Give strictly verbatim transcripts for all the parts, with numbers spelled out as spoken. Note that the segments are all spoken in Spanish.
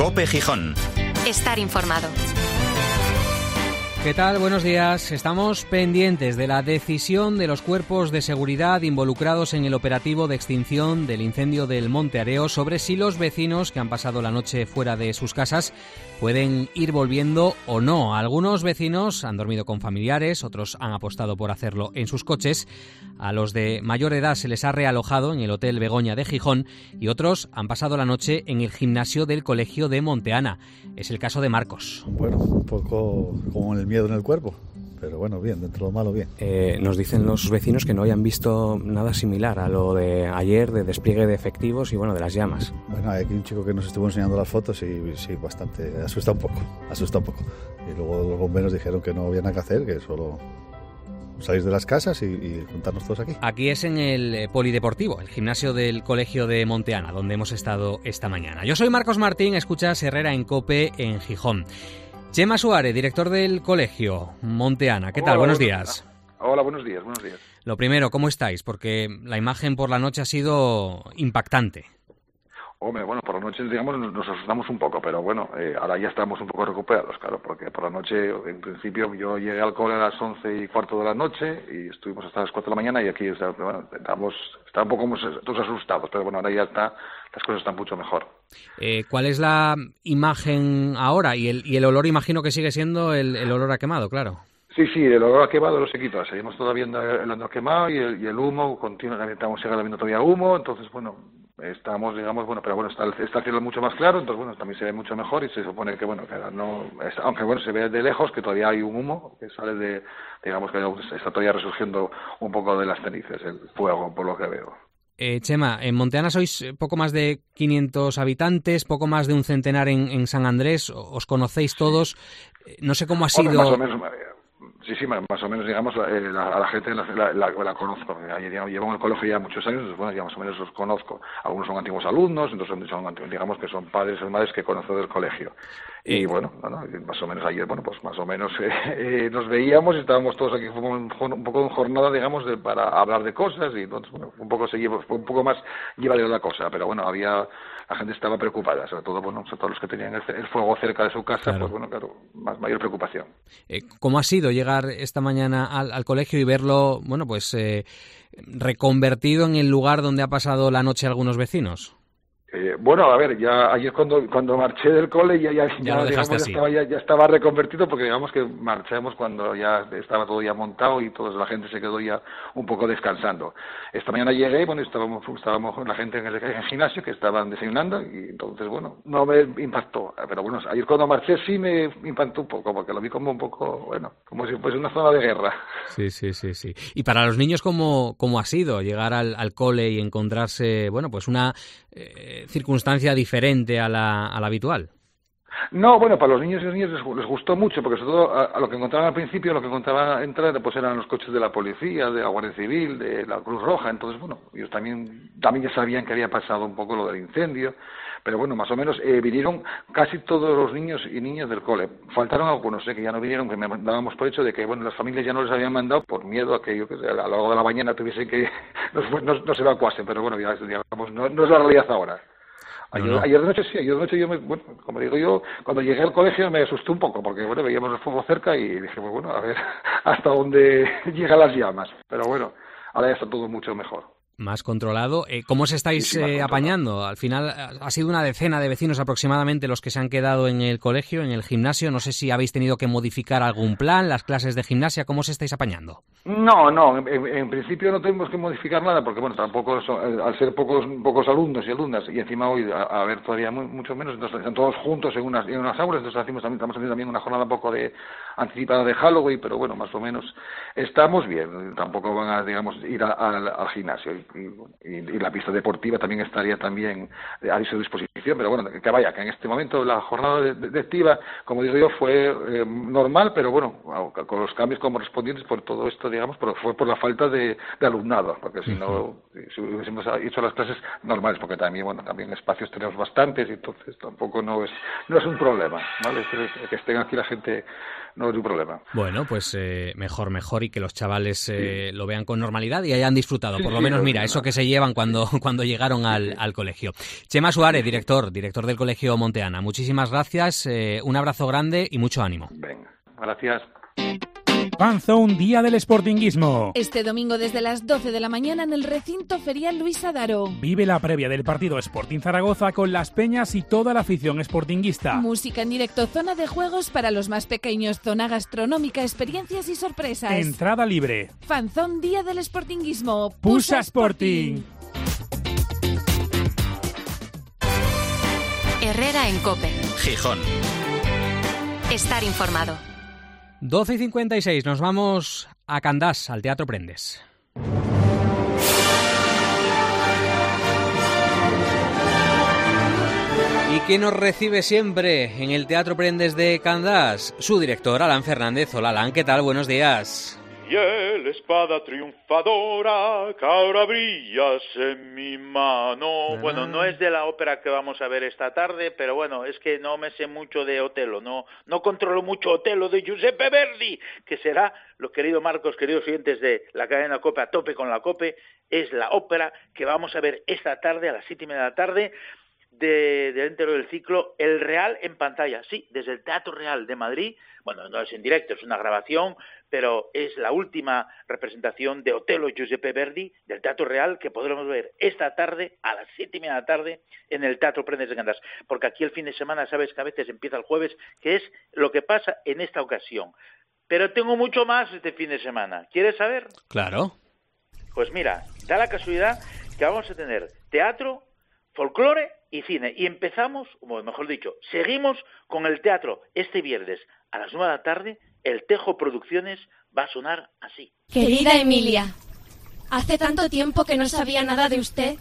COPE Gijón. Estar informado. ¿Qué tal? Buenos días. Estamos pendientes de la decisión de los cuerpos de seguridad involucrados en el operativo de extinción del incendio del Monte Areo sobre si los vecinos que han pasado la noche fuera de sus casas pueden ir volviendo o no. Algunos vecinos han dormido con familiares, otros han apostado por hacerlo en sus coches. A los de mayor edad se les ha realojado en el Hotel Begoña de Gijón y otros han pasado la noche en el gimnasio del Colegio de Monteana. Es el caso de Marcos. Bueno, un poco como el miedo en el cuerpo, pero bueno, bien, dentro de lo malo, bien. Eh, nos dicen los vecinos que no hayan visto nada similar a lo de ayer, de despliegue de efectivos y bueno, de las llamas. Bueno, hay aquí un chico que nos estuvo enseñando las fotos y sí, bastante, asusta un poco, asusta un poco. Y luego los bomberos dijeron que no había nada que hacer, que solo salir de las casas y, y juntarnos todos aquí. Aquí es en el Polideportivo, el gimnasio del Colegio de Monteana, donde hemos estado esta mañana. Yo soy Marcos Martín, escuchas Herrera en COPE en Gijón. Chema Suárez, director del Colegio Monteana. ¿Qué tal? Hola, buenos buenos días. Hola, buenos días, buenos días. Lo primero, ¿cómo estáis? Porque la imagen por la noche ha sido impactante. Hombre, bueno, por la noche, digamos, nos asustamos un poco, pero bueno, eh, ahora ya estamos un poco recuperados, claro, porque por la noche, en principio, yo llegué al cole a las once y cuarto de la noche y estuvimos hasta las cuatro de la mañana y aquí, bueno, estamos, está un poco todos asustados, pero bueno, ahora ya está, las cosas están mucho mejor. Eh, ¿Cuál es la imagen ahora? Y el, y el olor, imagino que sigue siendo el, el olor a quemado, claro. Sí, sí, el olor a quemado no se quita, seguimos todavía viendo el olor quemado y el, y el humo, continuamente estamos viendo todavía humo, entonces, bueno, estamos, digamos, bueno, pero bueno, está el, está el cielo mucho más claro, entonces, bueno, también se ve mucho mejor y se supone que, bueno, que no, es, aunque, bueno, se ve de lejos que todavía hay un humo que sale de, digamos, que está todavía resurgiendo un poco de las cenizas, el fuego, por lo que veo. Eh, Chema, en Monteana sois poco más de quinientos habitantes, poco más de un centenar en, en San Andrés, os conocéis todos, no sé cómo ha sido... Bueno, más o menos, sí, sí, más, más o menos, digamos, eh, la, a la gente la, la, la, la conozco, llevo en el colegio ya muchos años, entonces, bueno, ya más o menos los conozco, algunos son antiguos alumnos, entonces son, digamos que son padres o madres que conozco del colegio. Y bueno, bueno, más o menos ayer, bueno, pues más o menos eh, eh, nos veíamos y estábamos todos aquí un, un poco en jornada, digamos, de, para hablar de cosas y entonces, bueno, un poco se lleva, un poco más llevadera la cosa, pero bueno, había, la gente estaba preocupada, sobre todo, bueno, sobre todos los que tenían el, el fuego cerca de su casa, claro. Pues bueno, claro, más mayor preocupación. Eh, ¿Cómo ha sido llegar esta mañana al, al colegio y verlo, bueno, pues eh, reconvertido en el lugar donde ha pasado la noche algunos vecinos? Eh, bueno, a ver, ya ayer cuando cuando marché del cole ya ya, ya, ya, digamos, ya estaba ya, ya estaba reconvertido porque digamos que marchamos cuando ya estaba todo ya montado y toda la gente se quedó ya un poco descansando. Esta mañana llegué, bueno, estábamos estábamos con la gente en el, en el gimnasio que estaban desayunando y entonces, bueno, no me impactó, pero bueno, ayer cuando marché sí me impactó un poco porque lo vi como un poco, bueno, como si fuese una zona de guerra. Sí, sí, sí, sí. Y para los niños, ¿cómo, cómo ha sido llegar al, al cole y encontrarse, bueno, pues una eh, circunstancia diferente a la, a la habitual? No, bueno, para los niños y las niñas les, les gustó mucho, porque sobre todo a, a lo que encontraban al principio, lo que encontraban entrar, pues eran los coches de la policía, de la Guardia Civil, de la Cruz Roja, entonces, bueno, ellos también, también ya sabían que había pasado un poco lo del incendio, pero bueno, más o menos eh, vinieron casi todos los niños y niñas del cole. Faltaron algunos, eh, que ya no vinieron, que me dábamos por hecho de que, bueno, las familias ya no les habían mandado por miedo a que, yo que sé, a lo largo de la mañana tuviesen que, no, no, no se evacuasen, pero bueno, ya, digamos, no, no es la realidad ahora. Ayer, no, no. ayer de noche sí, ayer de noche yo, me, bueno, como digo yo, cuando llegué al colegio me asusté un poco, porque bueno, veíamos el fuego cerca y dije, pues bueno, a ver hasta dónde llegan las llamas. Pero bueno, ahora ya está todo mucho mejor. Más controlado. Eh, ¿Cómo os estáis sí, sí, eh, apañando? Al final ha sido una decena de vecinos aproximadamente los que se han quedado en el colegio, en el gimnasio. No sé si habéis tenido que modificar algún plan, las clases de gimnasia. ¿Cómo os estáis apañando? No, no. En, en principio no tenemos que modificar nada porque, bueno, tampoco son, al ser pocos pocos alumnos y alumnas y encima hoy a, a ver todavía muy, mucho menos, entonces están todos juntos en unas, en unas aulas. Entonces hacemos también, estamos haciendo también una jornada un poco de anticipada de Halloween, pero bueno, más o menos estamos bien. Tampoco van a, digamos, ir a, a, al gimnasio. Y, y, y la pista deportiva también estaría también a su disposición, pero bueno, que vaya, que en este momento la jornada lectiva, como digo yo, fue eh, normal, pero bueno, con los cambios correspondientes por todo esto, digamos, pero fue por la falta de, de alumnado, porque si no, si hubiésemos hecho las clases normales, porque también, bueno, también espacios tenemos bastantes, y entonces tampoco no es no es un problema, ¿vale? Que estén aquí la gente no hay problema. Bueno, pues eh, mejor, mejor y que los chavales eh, sí. lo vean con normalidad y hayan disfrutado. Sí, por lo sí, menos, mira, eso que se llevan cuando, cuando llegaron al, al colegio. Chema Suárez, director, director del Colegio Monteana. Muchísimas gracias, eh, un abrazo grande y mucho ánimo. Venga, gracias. Fanzone, Día del Sportinguismo. Este domingo desde las doce de la mañana en el recinto ferial Luis Adaro. Vive la previa del partido Sporting Zaragoza con las peñas y toda la afición sportinguista. Música en directo, zona de juegos para los más pequeños, zona gastronómica, experiencias y sorpresas. Entrada libre. Fanzone, Día del Sportinguismo. Pusa Sporting. Herrera en COPE. Gijón. Estar informado. doce y cincuenta y seis, nos vamos a Candás, al Teatro Prendes. ¿Y quién nos recibe siempre en el Teatro Prendes de Candás? Su director, Alan Fernández. Hola, Alan, ¿qué tal? Buenos días. Y el espada triunfadora que ahora brillas en mi mano. Ah. Bueno, no es de la ópera que vamos a ver esta tarde, pero bueno, es que no me sé mucho de Otelo, no no controlo mucho Otelo de Giuseppe Verdi, que será, los queridos Marcos, queridos oyentes de la cadena COPE, a tope con la COPE, es la ópera que vamos a ver esta tarde a las siete y media de la tarde, de, dentro del ciclo El Real en pantalla, sí, desde el Teatro Real de Madrid. Bueno, no es en directo, es una grabación, pero es la última representación de Otelo Giuseppe Verdi del Teatro Real que podremos ver esta tarde a las siete y media de la tarde en el Teatro Prendes de Candás. Porque aquí el fin de semana, sabes que a veces empieza el jueves, que es lo que pasa en esta ocasión. Pero tengo mucho más este fin de semana. ¿Quieres saber? Claro. Pues mira, da la casualidad que vamos a tener teatro, folclore y cine. Y empezamos, o mejor dicho, seguimos con el teatro este viernes a las nueve de la tarde. El Tejo Producciones va a sonar así. Querida Emilia, hace tanto tiempo que no sabía nada de usted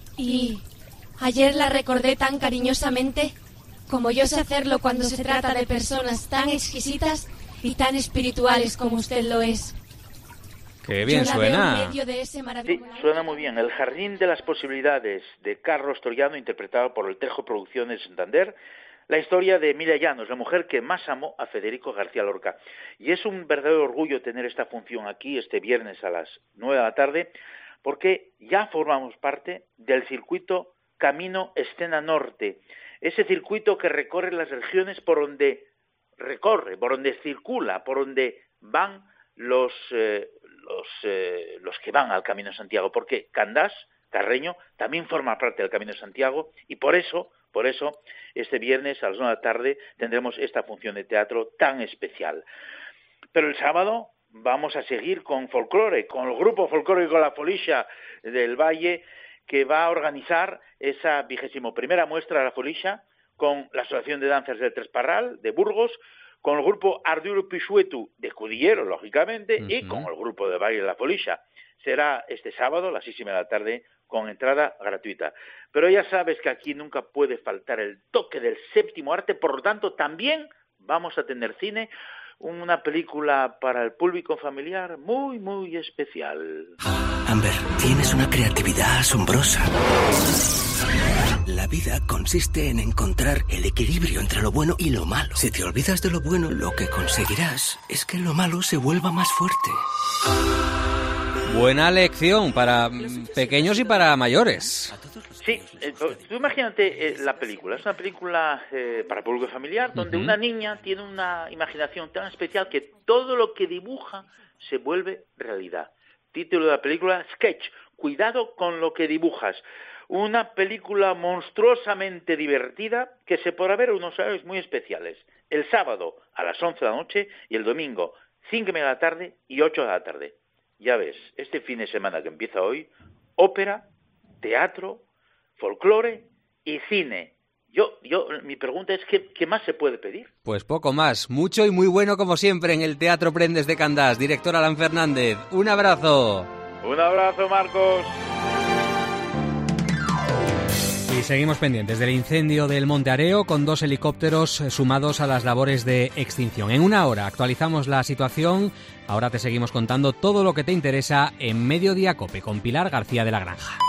y ayer la recordé tan cariñosamente como yo sé hacerlo cuando se trata de personas tan exquisitas y tan espirituales como usted lo es. ¡Qué bien suena! Sí, suena muy bien. El Jardín de las Posibilidades, de Carlos Troyano, interpretado por el Tejo Producciones Santander. La historia de Emilia Llanos, la mujer que más amó a Federico García Lorca. Y es un verdadero orgullo tener esta función aquí este viernes a las nueve de la tarde, porque ya formamos parte del circuito Camino Escena Norte. Ese circuito que recorre las regiones por donde recorre, por donde circula, por donde van los, eh, los, eh, los que van al Camino de Santiago. Porque Candás, Carreño, también forma parte del Camino de Santiago y por eso... Por eso, este viernes a las nueve de la tarde tendremos esta función de teatro tan especial. Pero el sábado vamos a seguir con folclore, con el grupo folclórico La Folixa del Valle, que va a organizar esa vigésimo primera muestra de La Folixa con la Asociación de Danzas del Tresparral de Burgos, con el grupo Arduro Pisuetu de Cudillero, lógicamente, uh-huh. y con el grupo de Valle de La Folixa. Será este sábado a las seis y media de la tarde con entrada gratuita. Pero ya sabes que aquí nunca puede faltar el toque del séptimo arte, por lo tanto también vamos a tener cine, una película para el público familiar muy, muy especial. Amber, tienes una creatividad asombrosa. La vida consiste en encontrar el equilibrio entre lo bueno y lo malo. Si te olvidas de lo bueno, lo que conseguirás es que lo malo se vuelva más fuerte. Buena lección para pequeños y para mayores. Sí, eh, tú imagínate eh, la película. Es una película eh, para público familiar donde uh-huh. una niña tiene una imaginación tan especial que todo lo que dibuja se vuelve realidad. Título de la película, Sketch. Cuidado con lo que dibujas. Una película monstruosamente divertida que se podrá ver unos horarios muy especiales. El sábado a las once de la noche y el domingo cinco y media de la tarde y ocho de la tarde. Ya ves, este fin de semana que empieza hoy, ópera, teatro, folclore y cine. Yo, yo, mi pregunta es, ¿qué, ¿qué más se puede pedir? Pues poco más. Mucho y muy bueno como siempre en el Teatro Prendes de Candás. Director Alan Fernández, un abrazo. Un abrazo, Marcos. Y seguimos pendientes del incendio del Monte Areo con dos helicópteros sumados a las labores de extinción. En una hora actualizamos la situación. Ahora te seguimos contando todo lo que te interesa en Mediodía COPE con Pilar García de la Granja.